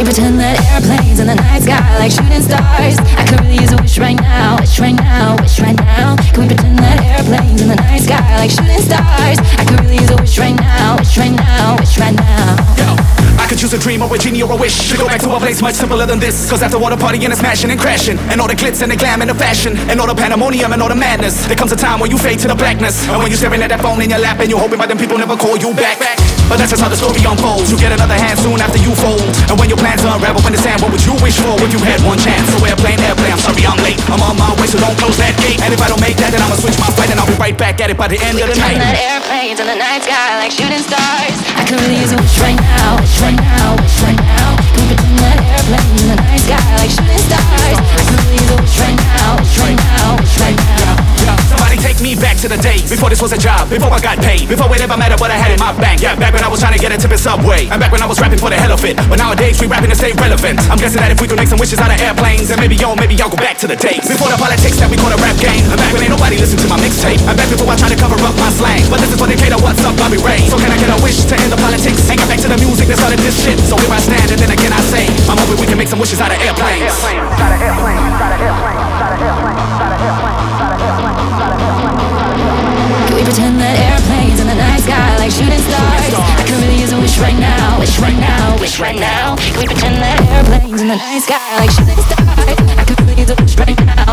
we pretend that airplanes in the night sky like shooting stars? I could really use a wish right now, wish right now, wish right now. Can we pretend that airplanes in the night sky like shooting stars? I could really use a wish right now, wish right now, wish right now. Yo, I could choose a dream or a genie or a wish to go back to a place much simpler than this. Cause after all the partying and smashing and crashing, and all the glitz and the glam and the fashion, and all the pandemonium and all the madness, there comes a time when you fade to the blackness. And when you're staring at that phone in your lap and you're hoping by them people never call you back. But that's just how the story unfolds. You get another hand soon after you fold. And when your plans unravel in the sand, what would you wish for if you had one chance? So airplane, I'm sorry I'm late. I'm on my way, so don't close that gate. And if I don't make that, then I'ma switch my flight and I'll be right back at it by the end of the night. That airplanes in the night sky like shooting stars. I could really use a wish right now, wish right now, wish right now. Can we pretend that airplanes in the night sky like shooting stars? I could really use a wish right now, wish right now, wish right now. Somebody take me back to the days before this was a job, before I got paid, before it ever mattered what I had in my bank. Yeah, back when I was trying to get a tip in Subway, and back when I was rapping for the hell of it. But nowadays we rapping to stay relevant. I'm guessing that if we could make some wishes out of airplanes, and maybe y'all go back to the days before the politics that we call a rap game. And back when ain't nobody listened to my mixtape, and back before I tried to cover up my slang. But this is what they cater, what's up, Bobby Ray. So can I get a wish to end the politics and get back to the music that started this shit? So here I stand, and then again I say, I'm hoping we can make some wishes out of airplanes. Can we pretend that airplanes in the night sky like shooting stars? I could really use a wish right now, wish right now, wish right now. Can we pretend that airplanes in the night sky like shooting stars? I could really use a wish right now.